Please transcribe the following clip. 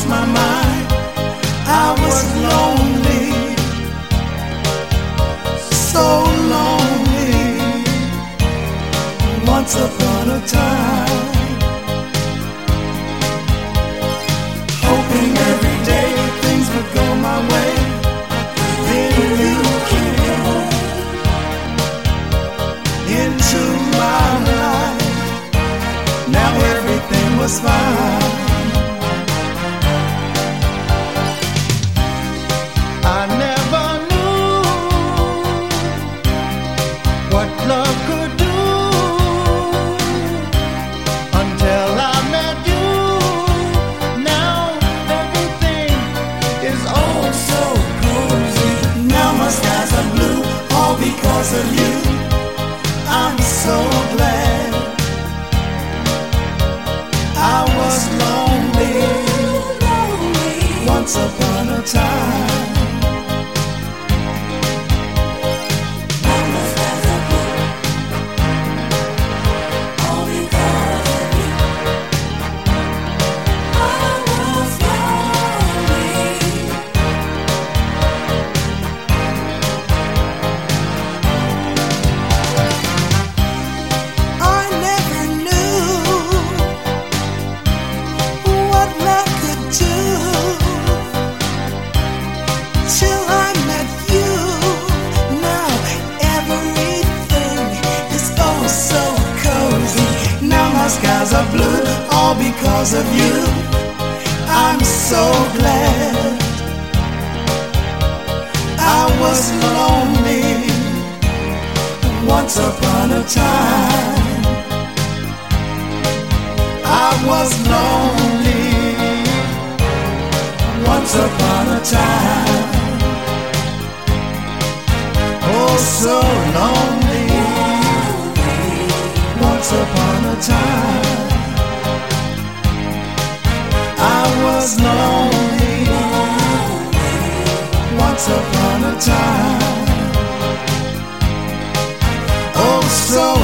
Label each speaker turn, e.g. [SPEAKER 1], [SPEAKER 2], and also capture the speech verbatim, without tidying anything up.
[SPEAKER 1] lost my mind. I was lonely, so lonely. Once upon a time, hoping every day things would go my way. Then you came into my life. Now everything was fine. I never knew what love could do until I met you. Now everything is oh so cozy. Now my skies are blue, all because of you. I'm so glad. I was lonely once upon a time. Skies are blue, all because of you. I'm so glad. I was lonely once upon a time. I was lonely once upon a time. Oh, so lonely once upon a time. I was lonely once upon a time. Oh, so